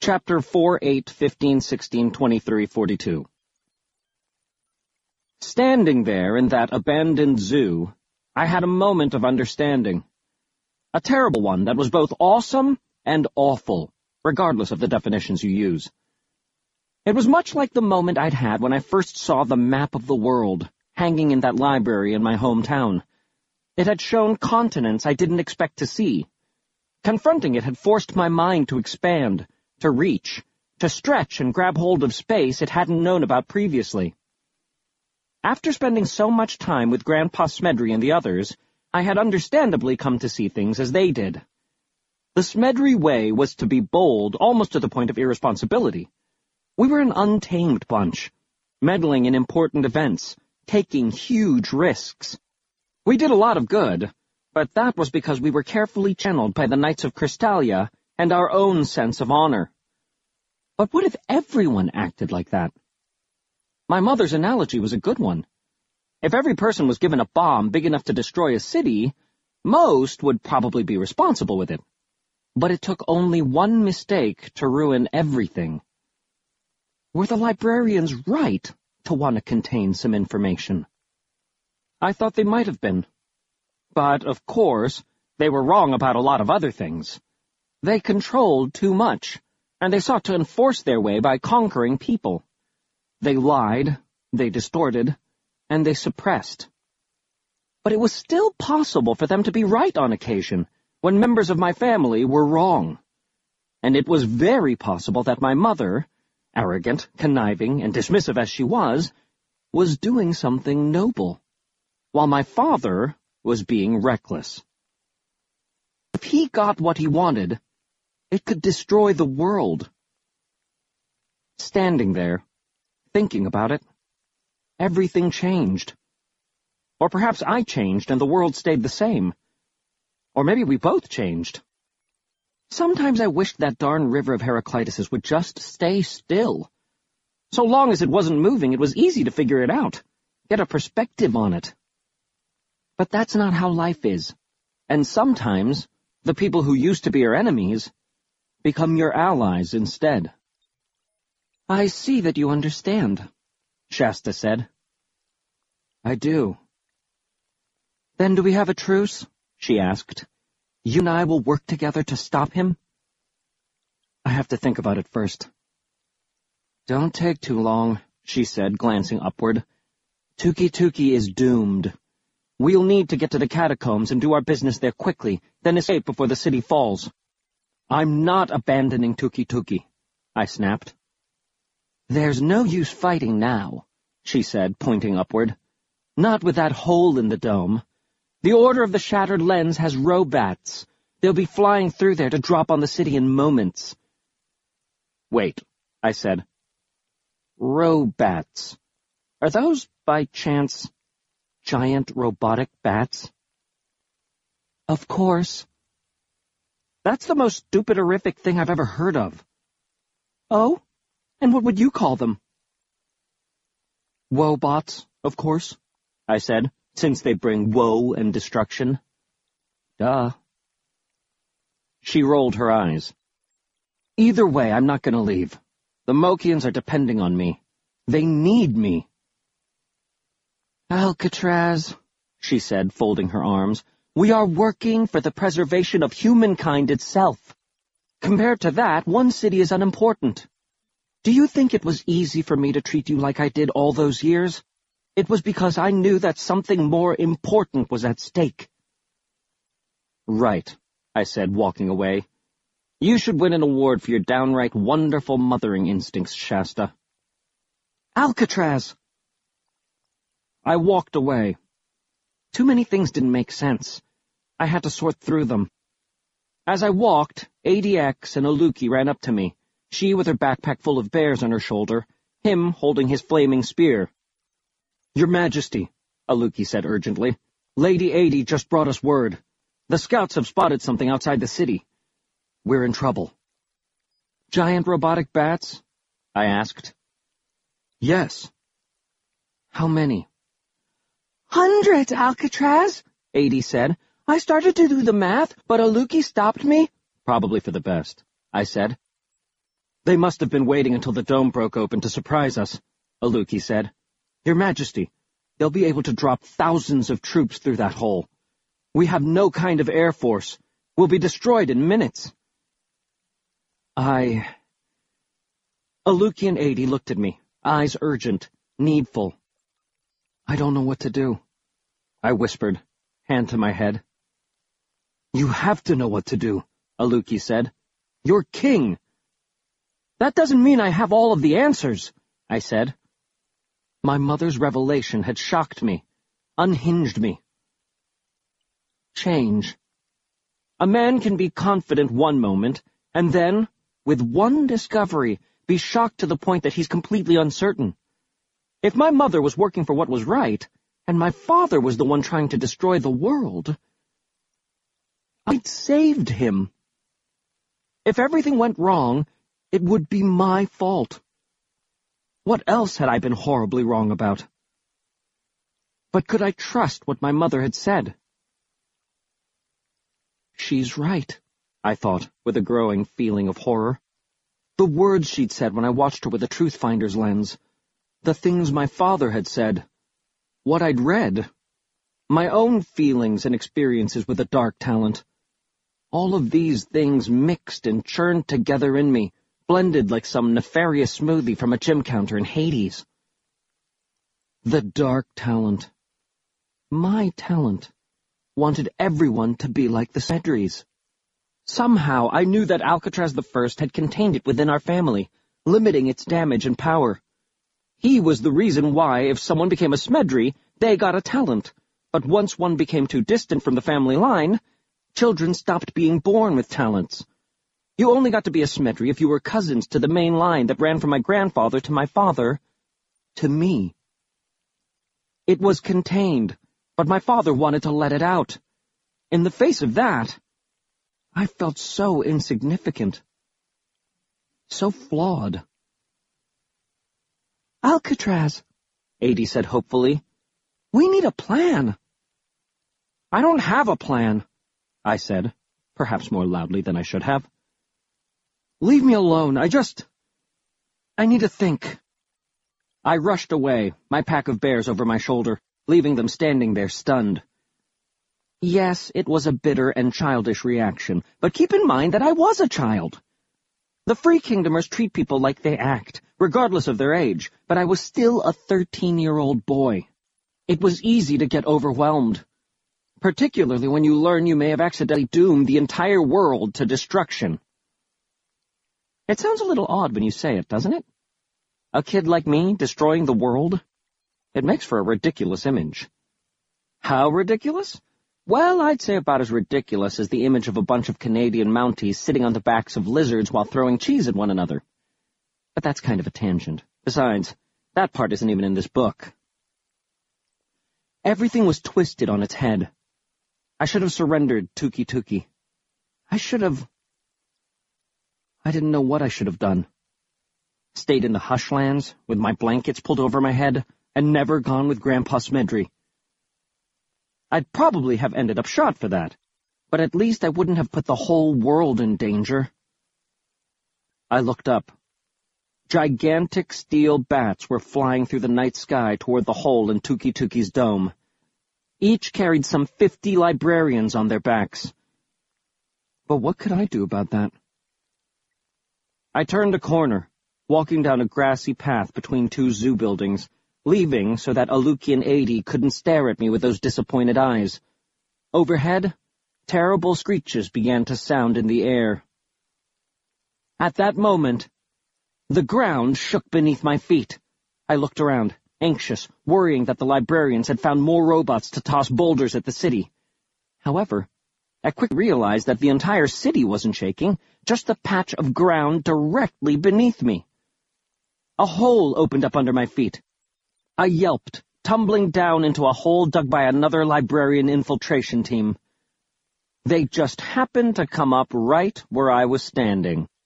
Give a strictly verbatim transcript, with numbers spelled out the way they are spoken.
Chapter four, eight, fifteen, sixteen, twenty-three, forty-two. Standing there in that abandoned zoo, I had a moment of understanding. A terrible one that was both awesome and awful, regardless of the definitions you use. It was much like the moment I'd had when I first saw the map of the world, hanging in that library in my hometown. It had shown continents I didn't expect to see. Confronting it had forced my mind to expand, to reach, to stretch and grab hold of space it hadn't known about previously. After spending so much time with Grandpa Smedry and the others, I had understandably come to see things as they did. The Smedry way was to be bold, almost to the point of irresponsibility. We were an untamed bunch, meddling in important events, taking huge risks. We did a lot of good, but that was because we were carefully channeled by the Knights of Crystallia and our own sense of honor. But what if everyone acted like that? My mother's analogy was a good one. If every person was given a bomb big enough to destroy a city, most would probably be responsible with it. But it took only one mistake to ruin everything. Were the librarians right to want to contain some information? I thought they might have been. But, of course, they were wrong about a lot of other things. They controlled too much, and they sought to enforce their way by conquering people. They lied, they distorted, and they suppressed. But it was still possible for them to be right on occasion, when members of my family were wrong. And it was very possible that my mother, arrogant, conniving, and dismissive as she was, was doing something noble, while my father was being reckless. If he got what he wanted, it could destroy the world. Standing there, thinking about it, everything changed. Or perhaps I changed and the world stayed the same. Or maybe we both changed. Sometimes I wished that darn river of Heraclitus would just stay still. So long as it wasn't moving, it was easy to figure it out, get a perspective on it. But that's not how life is, and sometimes the people who used to be your enemies become your allies instead. I see that you understand, Shasta said. I do. Then do we have a truce? She asked. You and I will work together to stop him? I have to think about it first. Don't take too long, she said, glancing upward. Tuki Tuki is doomed. We'll need to get to the catacombs and do our business there quickly, then escape before the city falls. I'm not abandoning Tuki Tuki, I snapped. There's no use fighting now, she said, pointing upward. Not with that hole in the dome. The Order of the Shattered Lens has robats. They'll be flying through there to drop on the city in moments. Wait, I said. Robats. Are those, by chance, giant robotic bats? Of course. That's the most stupidorific thing I've ever heard of. Oh? And what would you call them? Woebots, of course, I said, since they bring woe and destruction. Duh. She rolled her eyes. Either way, I'm not going to leave. The Mokians are depending on me. They need me. Alcatraz, she said, folding her arms, we are working for the preservation of humankind itself. Compared to that, one city is unimportant. Do you think it was easy for me to treat you like I did all those years? It was because I knew that something more important was at stake. Right, I said, walking away. You should win an award for your downright wonderful mothering instincts, Shasta. Alcatraz! I walked away. Too many things didn't make sense. I had to sort through them. As I walked, A D X and Aluki ran up to me, she with her backpack full of bears on her shoulder, him holding his flaming spear. Your Majesty, Aluki said urgently, Lady Adi just brought us word. The scouts have spotted something outside the city. We're in trouble. Giant robotic bats? I asked. Yes. How many? Hundreds, Alcatraz, Adi said. I started to do the math, but Aluki stopped me. Probably for the best, I said. "They must have been waiting until the dome broke open to surprise us," Aluki said. "Your Majesty, they'll be able to drop thousands of troops through that hole. We have no kind of air force. We'll be destroyed in minutes." I... Aluki and Adi looked at me, eyes urgent, needful. "I don't know what to do," I whispered, hand to my head. "You have to know what to do," Aluki said. "You're king." "That doesn't mean I have all of the answers," I said. My mother's revelation had shocked me, unhinged me. Change. A man can be confident one moment, and then, with one discovery, be shocked to the point that he's completely uncertain. If my mother was working for what was right, and my father was the one trying to destroy the world, I'd saved him. If everything went wrong, it would be my fault. What else had I been horribly wrong about? But could I trust what my mother had said? She's right, I thought, with a growing feeling of horror. The words she'd said when I watched her with a truth-finder's lens. The things my father had said. What I'd read. My own feelings and experiences with a dark talent. All of these things mixed and churned together in me, blended like some nefarious smoothie from a gym counter in Hades. The dark talent. My talent. Wanted everyone to be like the Smedries. Somehow I knew that Alcatraz the First had contained it within our family, limiting its damage and power. He was the reason why, if someone became a Smedry, they got a talent. But once one became too distant from the family line, children stopped being born with talents. You only got to be a Smedry if you were cousins to the main line that ran from my grandfather to my father, to me. It was contained, but my father wanted to let it out. In the face of that, I felt so insignificant, so flawed. "Alcatraz," Adi said hopefully, "we need a plan." "I don't have a plan," I said, perhaps more loudly than I should have. "Leave me alone, I just... I need to think." I rushed away, my pack of bears over my shoulder, leaving them standing there stunned. Yes, it was a bitter and childish reaction, but keep in mind that I was a child. The Free Kingdomers treat people like they act, regardless of their age, but I was still a thirteen-year-old boy. It was easy to get overwhelmed, particularly when you learn you may have accidentally doomed the entire world to destruction. It sounds a little odd when you say it, doesn't it? A kid like me destroying the world? It makes for a ridiculous image. How ridiculous? Well, I'd say about as ridiculous as the image of a bunch of Canadian Mounties sitting on the backs of lizards while throwing cheese at one another. But that's kind of a tangent. Besides, that part isn't even in this book. Everything was twisted on its head. I should have surrendered Tuki Tuki. I should have... I didn't know what I should have done. Stayed in the Hushlands, with my blankets pulled over my head, and never gone with Grandpa Smedry. I'd probably have ended up shot for that, but at least I wouldn't have put the whole world in danger. I looked up. Gigantic steel bats were flying through the night sky toward the hole in Tuki Tuki's dome. Each carried some fifty librarians on their backs. But what could I do about that? I turned a corner, walking down a grassy path between two zoo buildings, leaving so that Aluki and Adi couldn't stare at me with those disappointed eyes. Overhead, terrible screeches began to sound in the air. At that moment, the ground shook beneath my feet. I looked around, anxious, worrying that the librarians had found more robots to toss boulders at the city. However, I quickly realized that the entire city wasn't shaking, just a patch of ground directly beneath me. A hole opened up under my feet. I yelped, tumbling down into a hole dug by another librarian infiltration team. They just happened to come up right where I was standing.